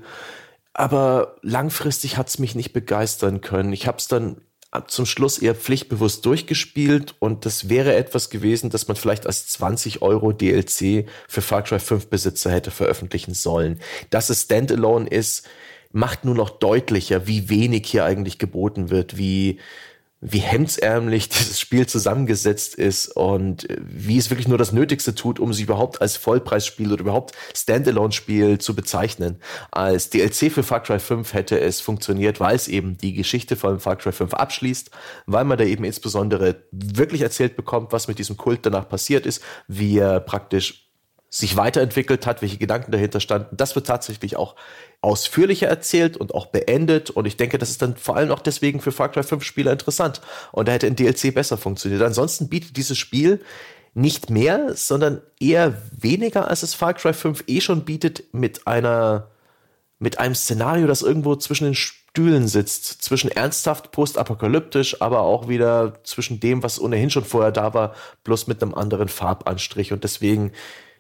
Aber langfristig hat es mich nicht begeistern können. Ich habe es dann zum Schluss eher pflichtbewusst durchgespielt und das wäre etwas gewesen, das man vielleicht als 20 € DLC für Far Cry 5 Besitzer hätte veröffentlichen sollen. Dass es Standalone ist, macht nur noch deutlicher, wie wenig hier eigentlich geboten wird, wie hemdsärmlich dieses Spiel zusammengesetzt ist und wie es wirklich nur das Nötigste tut, um sie überhaupt als Vollpreisspiel oder überhaupt Standalone-Spiel zu bezeichnen. Als DLC für Far Cry 5 hätte es funktioniert, weil es eben die Geschichte von Far Cry 5 abschließt, weil man da eben insbesondere wirklich erzählt bekommt, was mit diesem Kult danach passiert ist, wie er praktisch sich weiterentwickelt hat, welche Gedanken dahinter standen. Das wird tatsächlich auch ausführlicher erzählt und auch beendet. Und ich denke, das ist dann vor allem auch deswegen für Far Cry 5 Spieler interessant. Und da hätte ein DLC besser funktioniert. Ansonsten bietet dieses Spiel nicht mehr, sondern eher weniger, als es Far Cry 5 schon bietet, mit einem Szenario, das irgendwo zwischen den Stühlen sitzt. Zwischen ernsthaft, postapokalyptisch, aber auch wieder zwischen dem, was ohnehin schon vorher da war, bloß mit einem anderen Farbanstrich. Und deswegen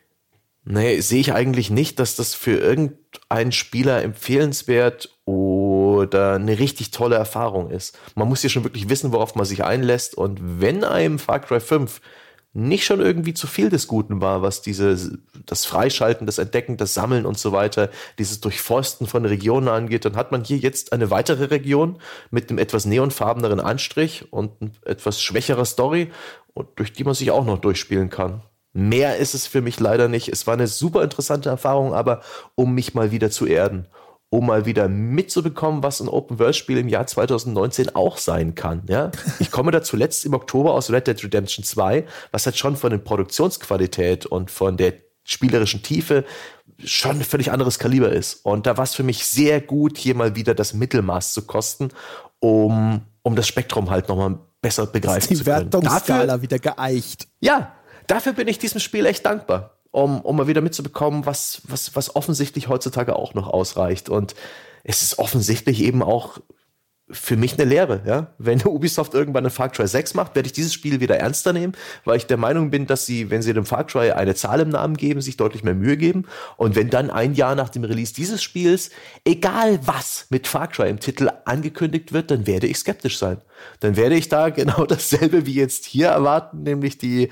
sehe ich eigentlich nicht, dass das für irgendeinen Spieler empfehlenswert oder eine richtig tolle Erfahrung ist. Man muss ja schon wirklich wissen, worauf man sich einlässt. Und wenn einem Far Cry 5 nicht schon irgendwie zu viel des Guten war, was das Freischalten, das Entdecken, das Sammeln und so weiter, dieses Durchforsten von Regionen angeht, dann hat man hier jetzt eine weitere Region mit einem etwas neonfarbeneren Anstrich und etwas schwächerer Story, und durch die man sich auch noch durchspielen kann. Mehr ist es für mich leider nicht. Es war eine super interessante Erfahrung, aber um mich mal wieder zu erden, um mal wieder mitzubekommen, was ein Open-World-Spiel im Jahr 2019 auch sein kann. Ja? Ich komme da zuletzt im Oktober aus Red Dead Redemption 2, was halt schon von der Produktionsqualität und von der spielerischen Tiefe schon ein völlig anderes Kaliber ist. Und da war es für mich sehr gut, hier mal wieder das Mittelmaß zu kosten, um das Spektrum halt nochmal besser begreifen zu können. Die Wertungsskala wieder geeicht. Ja, dafür bin ich diesem Spiel echt dankbar, um mal wieder mitzubekommen, was offensichtlich heutzutage auch noch ausreicht. Und es ist offensichtlich eben auch für mich eine Lehre, ja. Wenn Ubisoft irgendwann ein Far Cry 6 macht, werde ich dieses Spiel wieder ernster nehmen, weil ich der Meinung bin, dass sie, wenn sie dem Far Cry eine Zahl im Namen geben, sich deutlich mehr Mühe geben. Und wenn dann ein Jahr nach dem Release dieses Spiels, egal was mit Far Cry im Titel angekündigt wird, dann werde ich skeptisch sein. Dann werde ich da genau dasselbe wie jetzt hier erwarten, nämlich die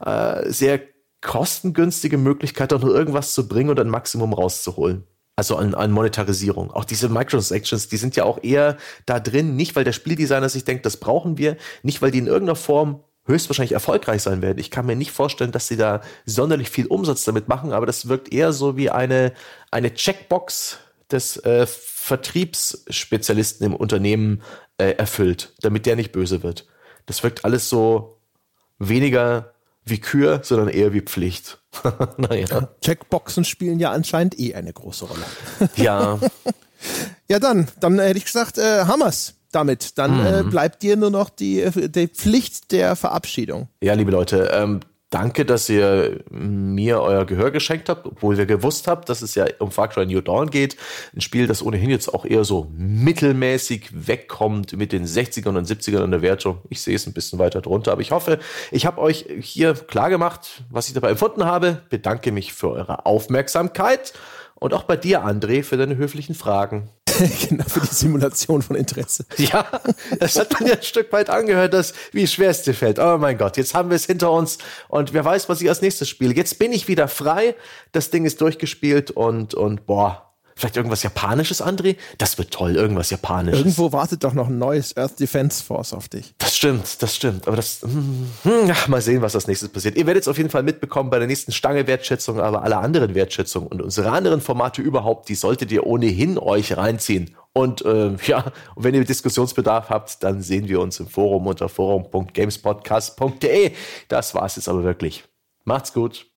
sehr kostengünstige Möglichkeit, auch nur irgendwas zu bringen und ein Maximum rauszuholen. Also an Monetarisierung. Auch diese Microtransactions, die sind ja auch eher da drin, nicht weil der Spieldesigner sich denkt, das brauchen wir, nicht weil die in irgendeiner Form höchstwahrscheinlich erfolgreich sein werden. Ich kann mir nicht vorstellen, dass sie da sonderlich viel Umsatz damit machen, aber das wirkt eher so wie eine Checkbox des Vertriebsspezialisten im Unternehmen erfüllt, damit der nicht böse wird. Das wirkt alles so weniger wie Kür, sondern eher wie Pflicht. Naja. Checkboxen spielen ja anscheinend eine große Rolle. Ja. Ja, dann hätte ich gesagt, Hammers damit. Dann bleibt dir nur noch die Pflicht der Verabschiedung. Ja, liebe Leute, danke, dass ihr mir euer Gehör geschenkt habt, obwohl ihr gewusst habt, dass es ja um Far Cry New Dawn geht. Ein Spiel, das ohnehin jetzt auch eher so mittelmäßig wegkommt mit den 60ern und 70ern in der Wertung. Ich sehe es ein bisschen weiter drunter, aber ich hoffe, ich habe euch hier klar gemacht, was ich dabei empfunden habe. Bedanke mich für eure Aufmerksamkeit und auch bei dir, André, für deine höflichen Fragen. Genau, für die Simulation von Interesse. Ja, das hat man ja ein Stück weit angehört, wie schwer es dir fällt. Oh mein Gott, jetzt haben wir es hinter uns und wer weiß, was ich als nächstes spiele. Jetzt bin ich wieder frei, das Ding ist durchgespielt und boah, vielleicht irgendwas Japanisches, André? Das wird toll, irgendwas Japanisches. Irgendwo wartet doch noch ein neues Earth Defense Force auf dich. Das stimmt. Aber mal sehen, was als nächstes passiert. Ihr werdet es auf jeden Fall mitbekommen bei der nächsten Stange-Wertschätzung, aber alle anderen Wertschätzungen und unsere anderen Formate überhaupt, die solltet ihr ohnehin euch reinziehen. Und und wenn ihr Diskussionsbedarf habt, dann sehen wir uns im Forum unter forum.gamespodcast.de. Das war's jetzt aber wirklich. Macht's gut.